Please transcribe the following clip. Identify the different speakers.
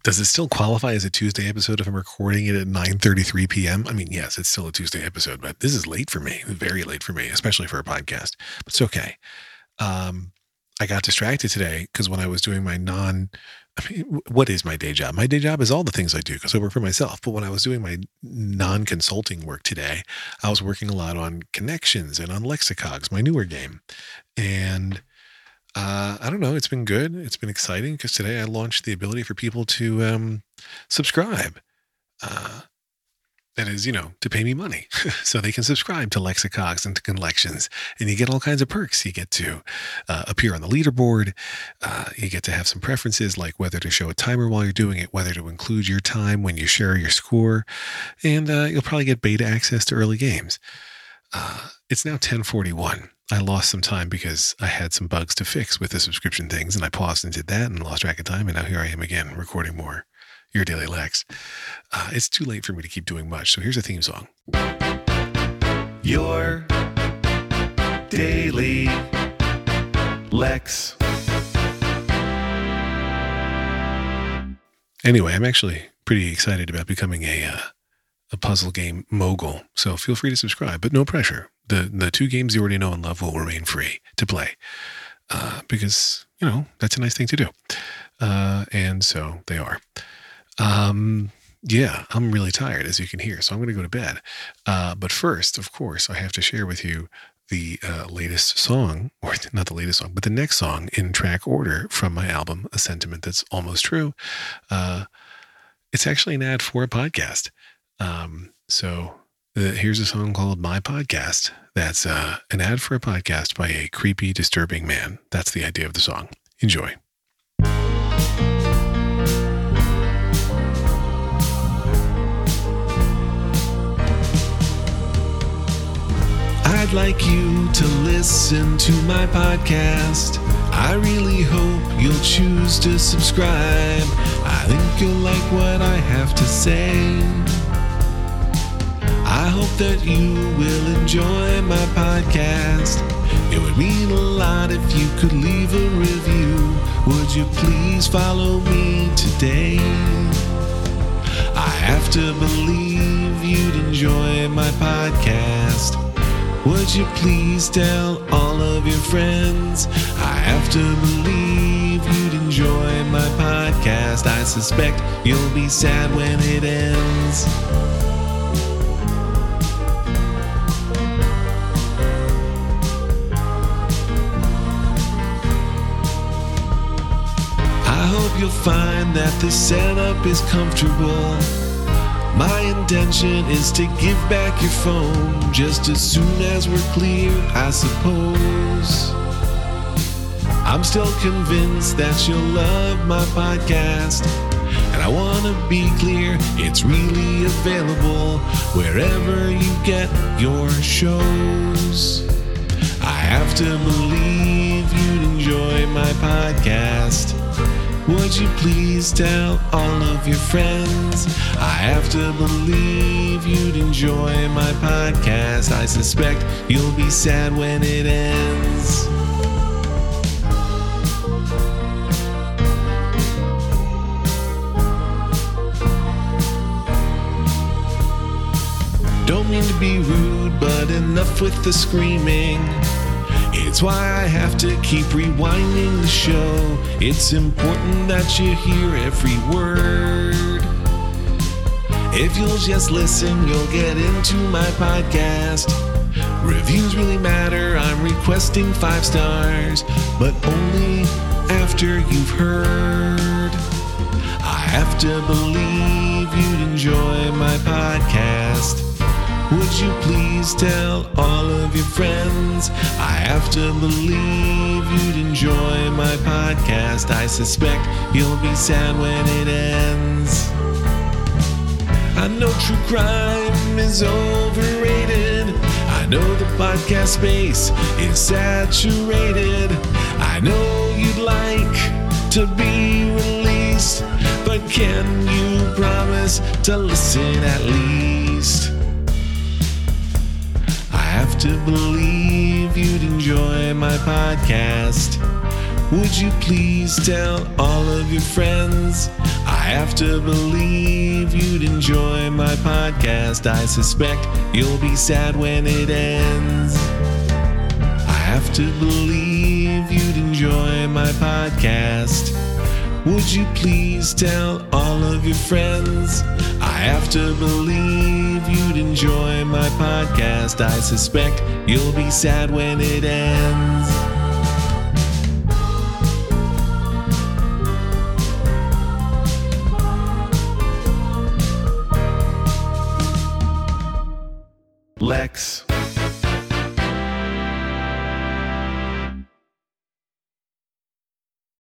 Speaker 1: Does it still qualify as a Tuesday episode if I'm recording it at 9:33 p.m.? I mean, yes, it's still a Tuesday episode, but this is late for me, very late for me, especially for a podcast. But it's okay. I got distracted today because when I was doing what is my day job? My day job is all the things I do because I work for myself. But when I was doing my non-consulting work today, I was working a lot on Connections and on Lexicogs, my newer game. And I don't know, it's been good. It's been exciting because today I launched the ability for people to subscribe. That is, to pay me money so they can subscribe to Lexicogs and to Connections. And you get all kinds of perks. You get to appear on the leaderboard. You get to have some preferences like whether to show a timer while you're doing it, whether to include your time when you share your score. And you'll probably get beta access to early games. It's now 10:41. I lost some time because I had some bugs to fix with the subscription things. And I paused and did that and lost track of time. And now here I am again recording more Your Daily Lex. It's too late for me to keep doing much, so here's a theme song. Your Daily Lex. Anyway, I'm actually pretty excited about becoming a puzzle game mogul, so feel free to subscribe, but no pressure. The 2 games you already know and love will remain free to play because, that's a nice thing to do. And so they are. Yeah, I'm really tired, as you can hear, so I'm going to go to bed. But first, of course, I have to share with you the latest song, or not the latest song, but the next song in track order from my album, A Sentiment That's Almost True. It's actually an ad for a podcast. Here's a song called My Podcast. That's an ad for a podcast by a creepy, disturbing man. That's the idea of the song. Enjoy. I'd like you to listen to my podcast. I really hope you'll choose to subscribe. I think you'll like what I have to say. I hope that you will enjoy my podcast. It would mean a lot if you could leave a review. Would you please follow me today? I have to believe you'd enjoy my podcast. Would you please tell all of your friends? I have to believe you'd enjoy my podcast. I suspect you'll be sad when it ends. I hope you'll find that the setup is comfortable. My intention is to give back your phone just as soon as we're clear, I suppose. I'm still convinced that you'll love my podcast. And I want to be clear, it's really available wherever you get your shows. I have to believe you'd enjoy my podcast. Would you please tell all of your friends? I have to believe you'd enjoy my podcast. I suspect you'll be sad when it ends. Don't mean to be rude, but enough with the screaming. It's why I have to keep rewinding the show. It's important that you hear every word. If you'll just listen, you'll get into my podcast. Reviews really matter. I'm requesting 5 stars, but only after you've heard. I have to believe you'd enjoy my podcast. Would you please tell all of your friends? I have to believe you'd enjoy my podcast. I suspect you'll be sad when it ends. I know true crime is overrated. I know the podcast space is saturated. I know you'd like to be released, but can you promise to listen at least? I have to believe you'd enjoy my podcast. Would you please tell all of your friends? I I have to believe you'd enjoy my podcast. I suspect you'll be sad when it ends. I have to believe you'd enjoy my podcast. Would you please tell all of your friends? I have to believe you'd enjoy my podcast. I suspect you'll be sad when it ends. Lex.